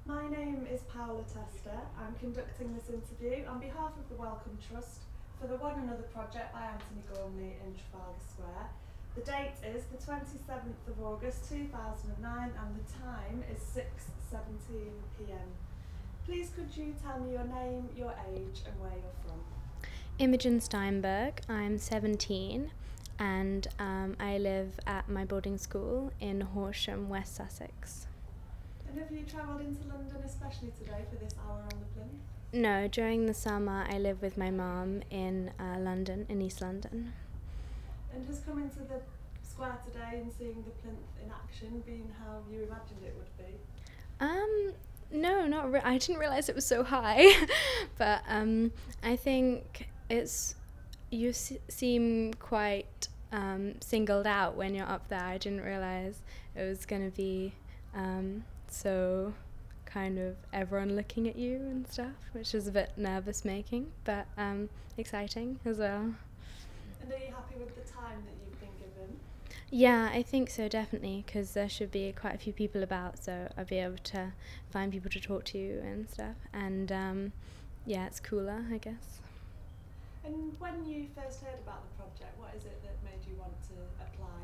My name is Paola Tester. I'm conducting this interview on behalf of the Wellcome Trust for the One Another project by Anthony Gormley in Trafalgar Square. The date is the 27th of August 2009 and the time is 6:17 p.m. Please could you tell me your name, your age and where you're from? Imogen Steinberg. I'm 17 and I live at my boarding school in Horsham, West Sussex. And have you travelled into London especially today for this hour on the plinth? No, during the summer I live with my mum in London, in East London. And has coming to the square today and seeing the plinth in action been how you imagined it would be? No, I didn't realise it was so high, but I think you seem quite singled out when you're up there. I didn't realise it was going to be so kind of everyone looking at you and stuff, which is a bit nervous making, but exciting as well. And are you happy with the time that you've been given? Yeah, I think so, definitely, because there should be quite a few people about, so I'll be able to find people to talk to and stuff, and yeah, it's cooler, I guess. And when you first heard about the project, what is it that made you want to apply?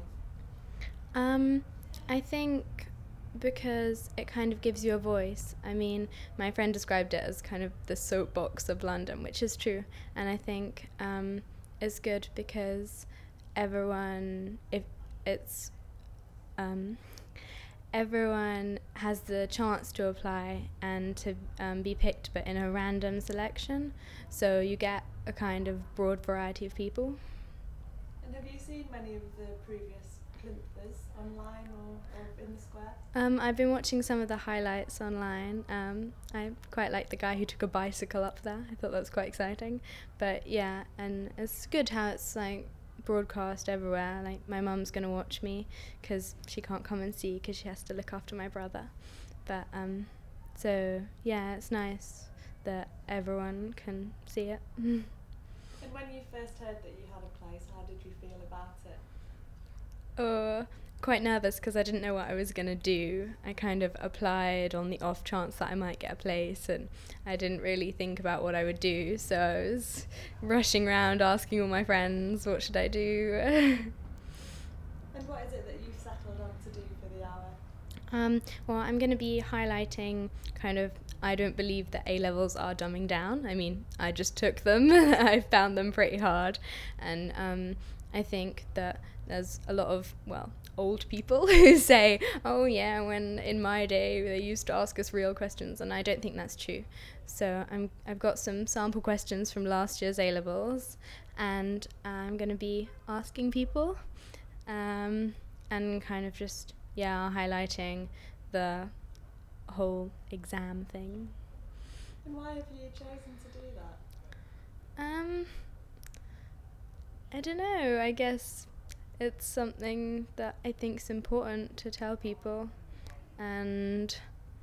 I think because it kind of gives you a voice. I mean, my friend described it as kind of the soapbox of London, which is true, and I think it's good because everyone, if it's everyone has the chance to apply and to be picked, but in a random selection, so you get a kind of broad variety of people. And have you seen many of the previous plinthers online or in the square? I've been watching some of the highlights online. I quite like the guy who took a bicycle up there. I thought that was quite exciting. But yeah, and it's good how it's like broadcast everywhere. Like my mum's gonna watch me because she can't come and see because she has to look after my brother. But so yeah, it's nice that everyone can see it. And when you first heard that you had a place, how did you feel about it? Quite nervous because I didn't know what I was going to do. I kind of applied on the off chance that I might get a place, and I didn't really think about what I would do, so I was rushing around asking all my friends, what should I do? And what is it that you've settled on to do for the hour? Well, I'm going to be highlighting kind of, I don't believe that A-levels are dumbing down. I mean, I just took them. I found them pretty hard, and I think that there's a lot of, well, old people who say, oh yeah, when in my day they used to ask us real questions, and I don't think that's true. So I've got some sample questions from last year's A-levels, and I'm going to be asking people, and kind of just, yeah, highlighting the whole exam thing. And why have you chosen to do that? I don't know, I guess it's something that I think's important to tell people, and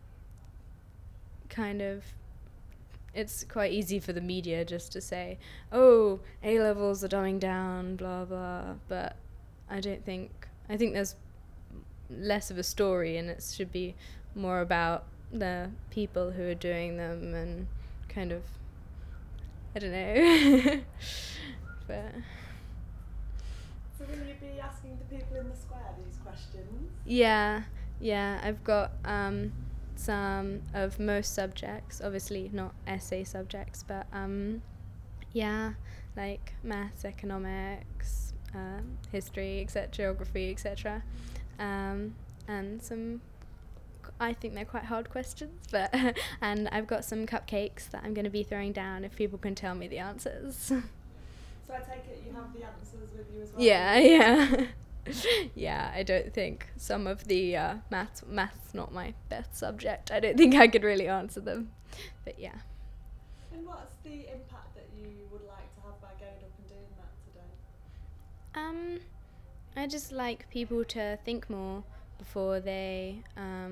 kind of it's quite easy for the media just to say, oh, A-levels are dumbing down, blah blah, but I think there's less of a story, and it should be more about the people who are doing them, and kind of, I don't know. But So will you be asking the people in the square these questions? yeah, I've got some of most subjects, obviously not essay subjects, but yeah, like maths, economics, history, etc., geography, etc., and some, I think they're quite hard questions, but and I've got some cupcakes that I'm going to be throwing down if people can tell me the answers. So I take it you have the answers with you as well? Yeah. Yeah, I don't think some of the math's not my best subject. I don't think I could really answer them, but yeah. And what's the impact that you would like to have by going up and doing that today? I just like people to think more before they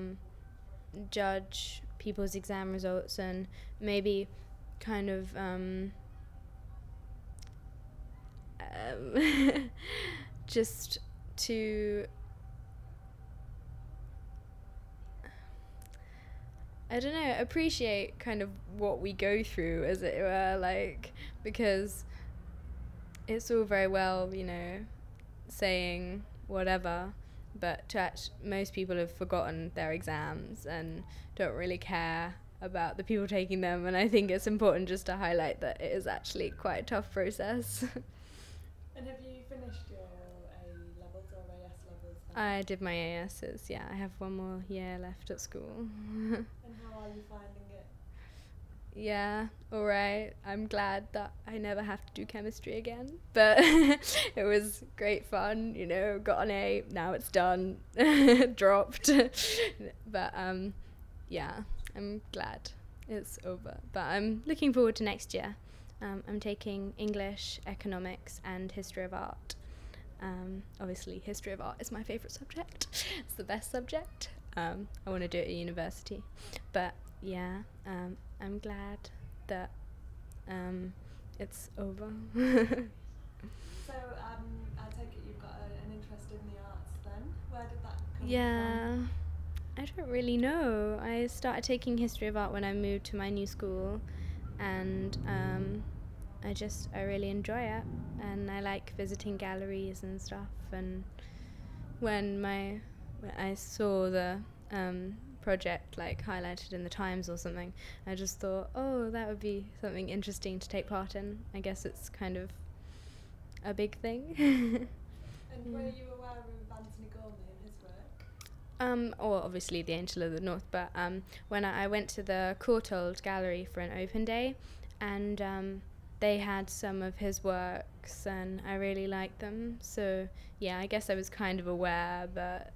judge people's exam results, and maybe kind of just to I don't know, appreciate kind of what we go through, as it were, like, because it's all very well, saying whatever, but most people have forgotten their exams and don't really care about the people taking them, and I think it's important just to highlight that it is actually quite a tough process. And have you finished your A levels or AS levels then? I did my ASs, yeah. I have one more year left at school. And how are you finding it? Yeah, alright. I'm glad that I never have to do chemistry again. But it was great fun, got an A, now it's done. Dropped. But yeah, I'm glad it's over. But I'm looking forward to next year. I'm taking English, economics, and history of art. Obviously, history of art is my favourite subject. It's the best subject. I want to do it at university. But yeah, I'm glad that it's over. So I take it you've got an interest in the arts then? Where did that come from? I don't really know. I started taking history of art when I moved to my new school, and I really enjoy it, and I like visiting galleries and stuff. And when I saw the project like highlighted in the Times or something, I just thought, oh, that would be something interesting to take part in. I guess it's kind of a big thing. And were you aware of Anthony Gormley and his work? Or obviously the Angel of the North, but when I went to the Courtauld Gallery for an open day, and they had some of his works, and I really liked them. So yeah, I guess I was kind of aware, but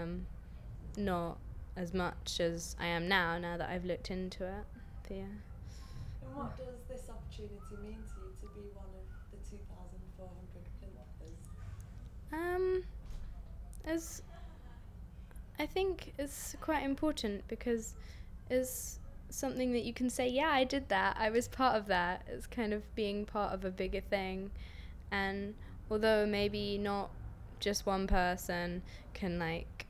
not as much as I am now that I've looked into it. But yeah. And what does this opportunity mean to you to be one of the 2,400 plinthers? As I think it's quite important, because it's something that you can say, yeah, I did that, I was part of that. It's kind of being part of a bigger thing, and although maybe not just one person can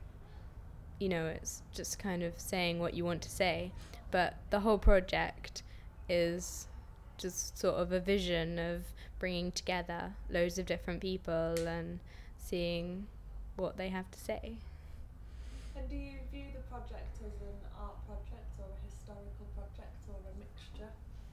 it's just kind of saying what you want to say, but the whole project is just sort of a vision of bringing together loads of different people and seeing what they have to say. And do you view the project as an art project or a historical project or a mixture?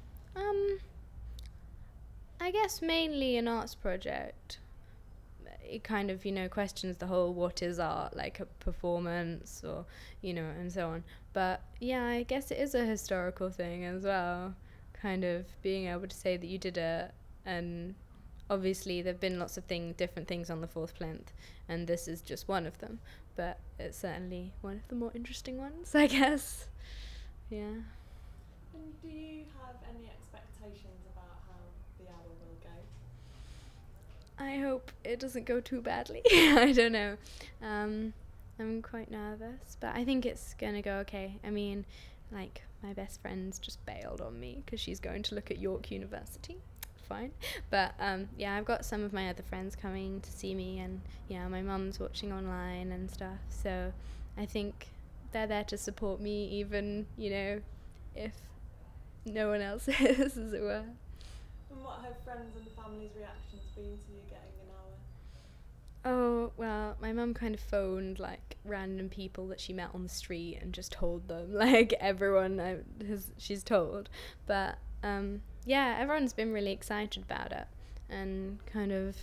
I guess mainly an arts project. It kind of, questions the whole what is art, like a performance or, and so on. But yeah, I guess it is a historical thing as well, kind of being able to say that you did it. And obviously there've been lots of different things on the fourth plinth, and this is just one of them, but it's certainly one of the more interesting ones, I guess. Yeah. And do you have any expectations about how the hour will go? I hope it doesn't go too badly. I don't know. I'm quite nervous, but I think it's gonna go okay. I mean, like, my best friend's just bailed on me because she's going to look at York University. Fine. But yeah, I've got some of my other friends coming to see me, and yeah, my mum's watching online and stuff, so I think they're there to support me, even, if no one else is, as it were. And what have friends and family's reactions been to you getting an hour? Oh, well, my mum kind of phoned, like, random people that she met on the street and just told them, like, everyone she's told. But yeah, everyone's been really excited about it and kind of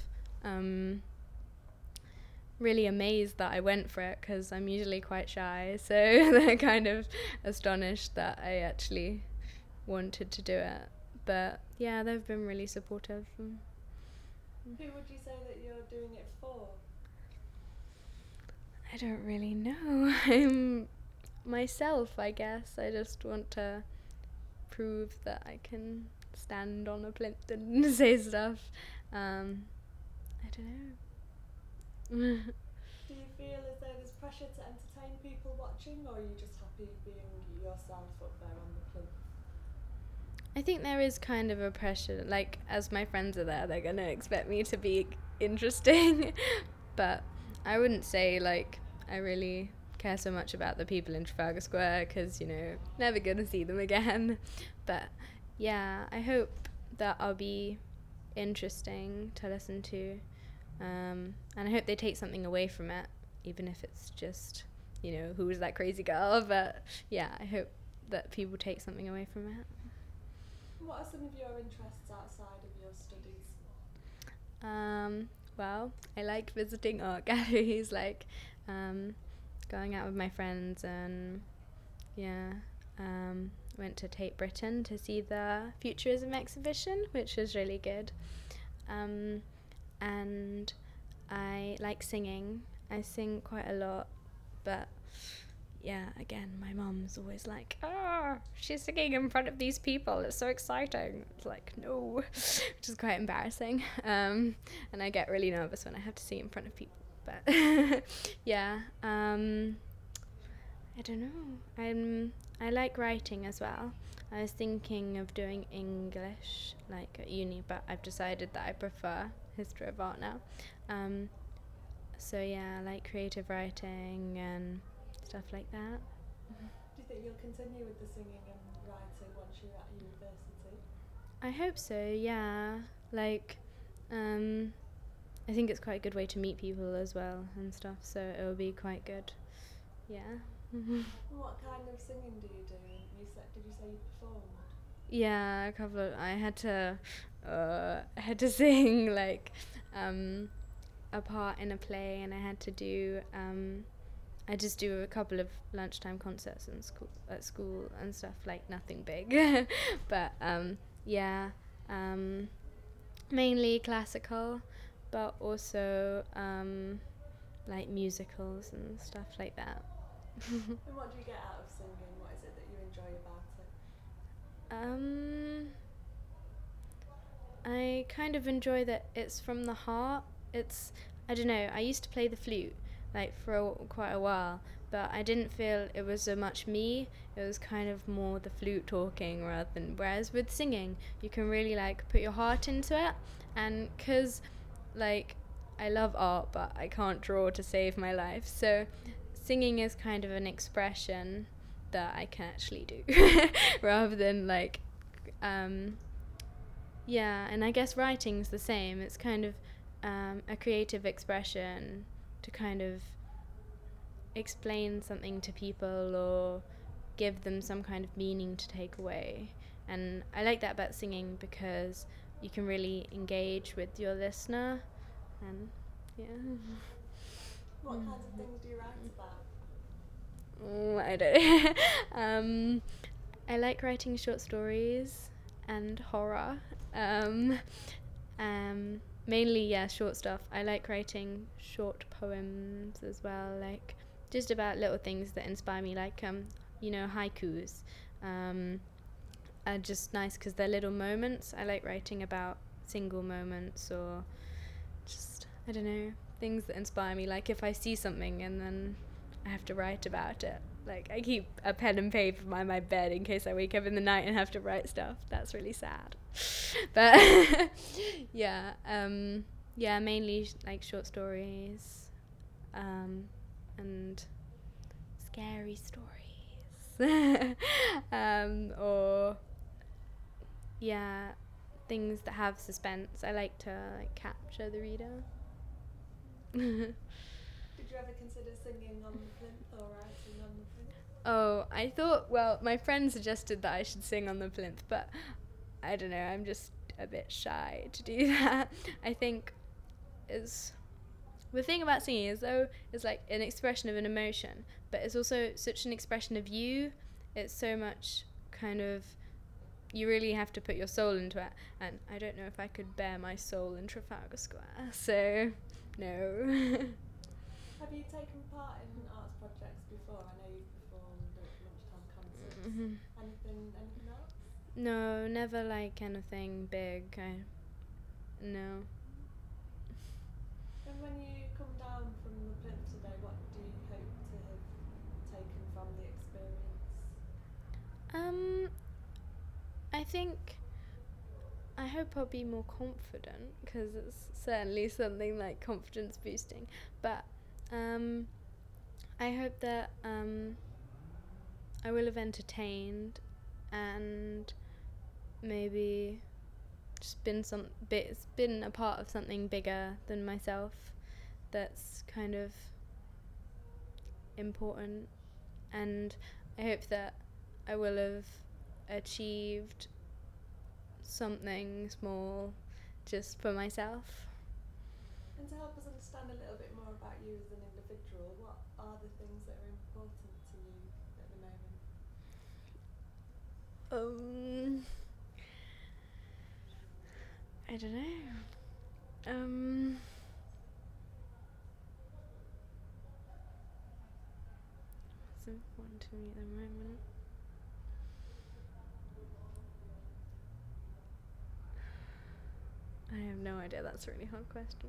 really amazed that I went for it, because I'm usually quite shy, so they're kind of astonished that I actually wanted to do it. But yeah, they've been really supportive. Who would you say that you're doing it for? I don't really know. I'm myself, I guess. I just want to prove that I can stand on a plinth and say stuff. I don't know. Do you feel as though there's pressure to entertain people watching, or are you just happy being yourself up there on the plinth? I think there is kind of a pressure, like, as my friends are there, they're going to expect me to be interesting. But I wouldn't say, like, I really care so much about the people in Trafalgar Square because, you know, never gonna see them again. But yeah, I hope that I'll be interesting to listen to, and I hope they take something away from it, even if it's just, you know, who was that crazy girl. But yeah, I hope that people take something away from it. What are some of your interests outside of your studies? Well, I like visiting art galleries, like going out with my friends, and yeah, went to Tate Britain to see the Futurism exhibition, which was really good. And I like singing. I sing quite a lot, but yeah, again, my mum's always like, she's singing in front of these people, it's so exciting. It's like, no, which is quite embarrassing. And I get really nervous when I have to sing in front of people. But yeah, I don't know. I like writing as well. I was thinking of doing English, like at uni, but I've decided that I prefer history of art now. So yeah, I like creative writing and stuff like that. Do you think you'll continue with the singing and writing once you're at university? I hope so, yeah. Like, I think it's quite a good way to meet people as well and stuff, so it'll be quite good. Yeah. What kind of singing do you do? Did you say you performed? Yeah, I had to sing like a part in a play, and I had to do I just do a couple of lunchtime concerts at school and stuff, like nothing big. But yeah, mainly classical, but also like musicals and stuff like that. And what do you get out of singing? What is it that you enjoy about it? I kind of enjoy that it's from the heart. I don't know, I used to play the flute like for quite a while, but I didn't feel it was so much me. It was kind of more the flute talking whereas with singing, you can really like put your heart into it. And because like I love art, but I can't draw to save my life, so singing is kind of an expression that I can actually do rather than like yeah. And I guess writing's the same. It's kind of a creative expression to kind of explain something to people or give them some kind of meaning to take away. And I like that about singing because you can really engage with your listener, and yeah. What kinds of things do you write about? I don't. I like writing short stories and horror. Um, Mainly, yeah, short stuff. I like writing short poems as well, like just about little things that inspire me, like haikus. Are just nice because they're little moments. I like writing about single moments, or just, I don't know, things that inspire me. Like if I see something and then I have to write about it. Like I keep a pen and paper by my bed in case I wake up in the night and have to write stuff. That's really sad. But yeah, mainly like short stories, and scary stories, or yeah, things that have suspense. I like to like capture the reader. Did you ever consider singing on the plinth or writing on the plinth? Oh, I thought, well, my friend suggested that I should sing on the plinth, but I don't know, I'm just a bit shy to do that. I think the thing about singing is, though, it's like an expression of an emotion, but it's also such an expression of you. It's so much kind of, you really have to put your soul into it, and I don't know if I could bear my soul in Trafalgar Square, so no. Have you taken part in arts projects before? I know you've performed at lunchtime concerts. Mm-hmm. Anything else? No, never like anything big. No. And when you come down from the plinth today, what do you hope to have taken from the experience? I hope I'll be more confident, because it's certainly something like confidence boosting. But I hope that I will have entertained and maybe just been a part of something bigger than myself that's kind of important, and I hope that I will have achieved something small just for myself. And to help us understand a little bit more about you as an individual, what are the things that are important to you at the moment? I don't know. What's important to me at the moment? I have no idea. That's a really hard question.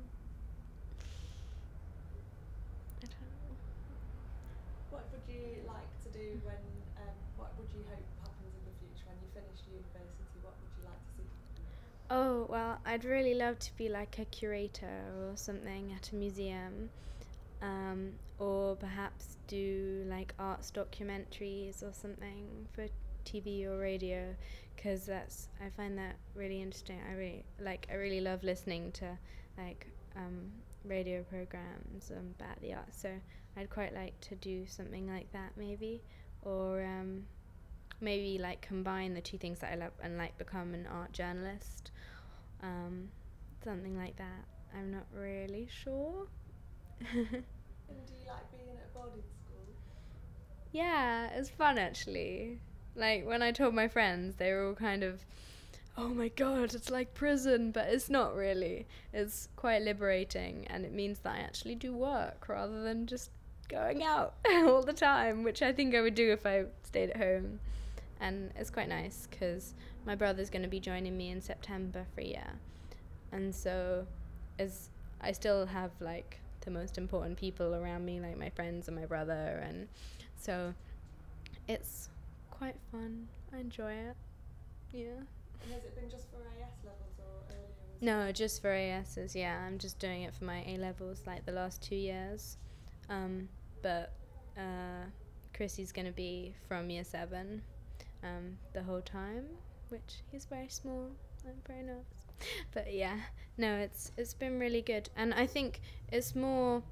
I don't know. What would you like to do when, what would you hope happens in the future when you finish university? What would you like to see happen? Oh, well, I'd really love to be like a curator or something at a museum, or perhaps do like arts documentaries or something for TV or radio, because I find that really interesting. I really love listening to like radio programs about the arts, so I'd quite like to do something like that maybe, or maybe like combine the two things that I love and like become an art journalist, something like that. I'm not really sure. And do you like being at a boarding school? Yeah, it's fun actually. Like when I told my friends, they were all kind of, oh my god, it's like prison, but it's not really. It's quite liberating, and it means that I actually do work rather than just going out all the time, which I think I would do if I stayed at home. And it's quite nice because my brother's going to be joining me in September for a year, and so as I still have like the most important people around me, like my friends and my brother, and so it's quite fun. I enjoy it. Yeah. And has it been just for AS levels or earlier as No, well? just for ASs, yeah. I'm just doing it for my A levels like the last 2 years. But Chrissy's going to be from year 7 the whole time, which he's very small. I'm very nervous. But yeah, no, it's been really good. And I think it's more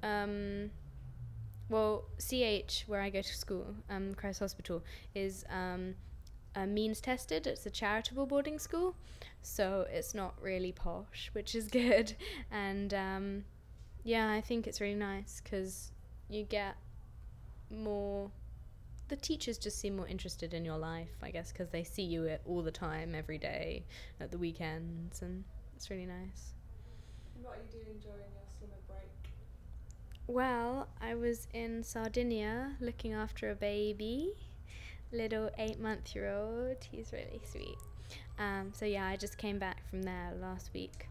well, CH, where I go to school, Christ Hospital, is means tested. It's a charitable boarding school, so it's not really posh, which is good. And yeah, I think it's really nice because you get more. The teachers just seem more interested in your life, I guess, because they see you all the time, every day, at the weekends, and it's really nice. And what are you doing during your summer break? Well, I was in Sardinia looking after a baby, little 8-month-old. He's really sweet. So yeah, I just came back from there last week,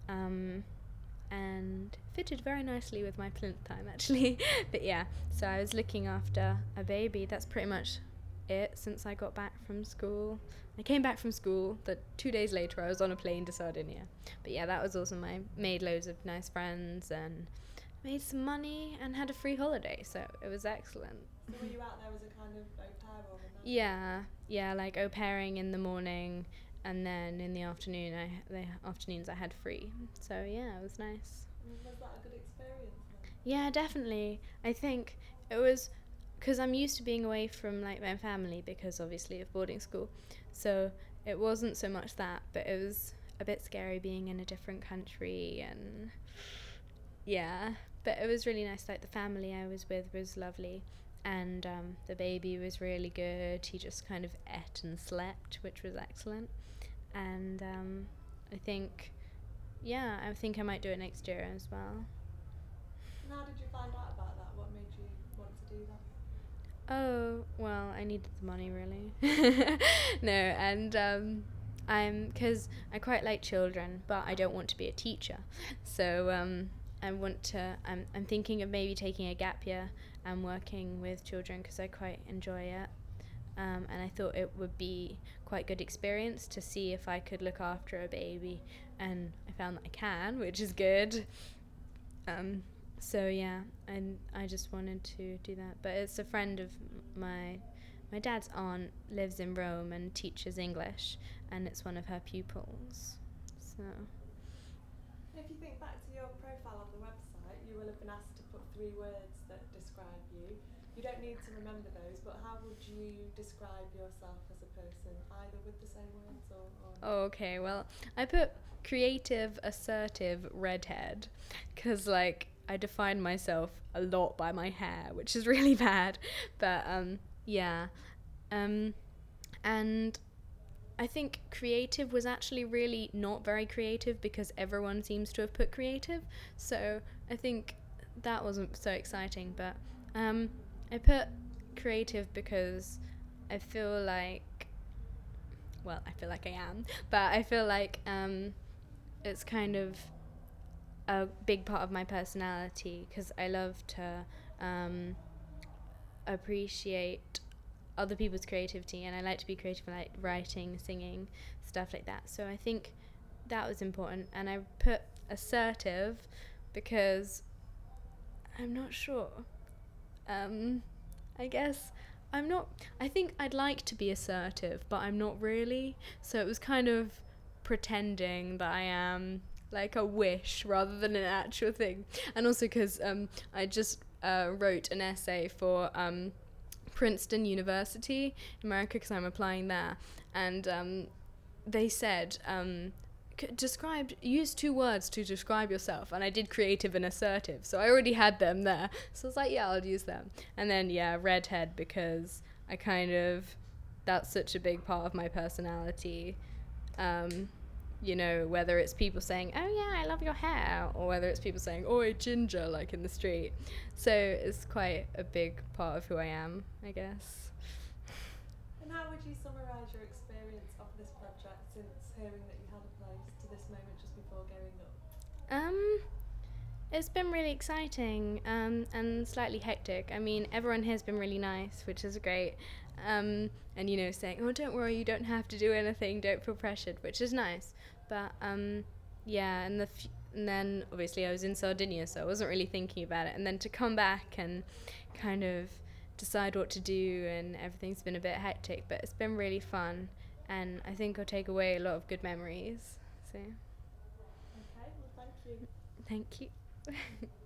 and fitted very nicely with my plinth time actually. But yeah, so I was looking after a baby. That's pretty much it since I got back from school. I came back from school, but 2 days later I was on a plane to Sardinia. But yeah, that was awesome. I made loads of nice friends and made some money and had a free holiday, so it was excellent. So were you out there as a kind of au pair or a nanny? Yeah, like au pairing in the morning, and then in the afternoons I had free. So yeah, it was nice. Was that a good experience then? Yeah, definitely. I think it was because I'm used to being away from like my family because obviously of boarding school. So it wasn't so much that, but it was a bit scary being in a different country, and yeah, but it was really nice. Like the family I was with was lovely, and the baby was really good. He just kind of ate and slept, which was excellent. And I think I might do it next year as well. And how did you find out about that? What made you want to do that? Oh, well, I needed the money really. No, and because I quite like children, but I don't want to be a teacher. So I'm thinking of maybe taking a gap year and working with children because I quite enjoy it. And I thought it would be quite good experience to see if I could look after a baby, and I found that I can, which is good. So yeah, and I just wanted to do that. But it's a friend of my dad's aunt lives in Rome and teaches English, and it's one of her pupils. So If you think back to your profile on the website, you will have been asked to put 3 words that describe you. You don't need to remember those, but how would you describe yourself as a person, either with the same words or oh, okay, well, I put creative, assertive, redhead, because like I define myself a lot by my hair, which is really bad. But yeah, um, and I think creative was actually really not very creative because everyone seems to have put creative. So I think that wasn't so exciting. But I put creative because I feel like, well, I feel like I am, but I feel like it's kind of a big part of my personality because I love to appreciate other people's creativity, and I like to be creative, like writing, singing, stuff like that. So I think that was important, and I put assertive because I'm not sure. I guess I'm not. I think I'd like to be assertive, but I'm not really. So it was kind of pretending that I am, like a wish rather than an actual thing. And also because I just wrote an essay for Princeton University in America because I'm applying there, and they said use 2 words to describe yourself, and I did creative and assertive, so I already had them there, so I was like, yeah, I'll use them. And then yeah, redhead, because I kind of, that's such a big part of my personality. You know, whether it's people saying, oh yeah, I love your hair, or whether it's people saying, oi ginger, like in the street. So it's quite a big part of who I am, I guess. And how would you summarise your experience of this project since hearing that you had a place to this moment just before going up? It's been really exciting and slightly hectic. I mean, everyone here's been really nice, which is great. And, you know, saying, oh, don't worry, you don't have to do anything, don't feel pressured, which is nice. But, yeah, and then obviously I was in Sardinia, so I wasn't really thinking about it. And then to come back and kind of decide what to do, and everything's been a bit hectic, but it's been really fun. And I think I'll take away a lot of good memories. So, Okay, well, thank you. thank you.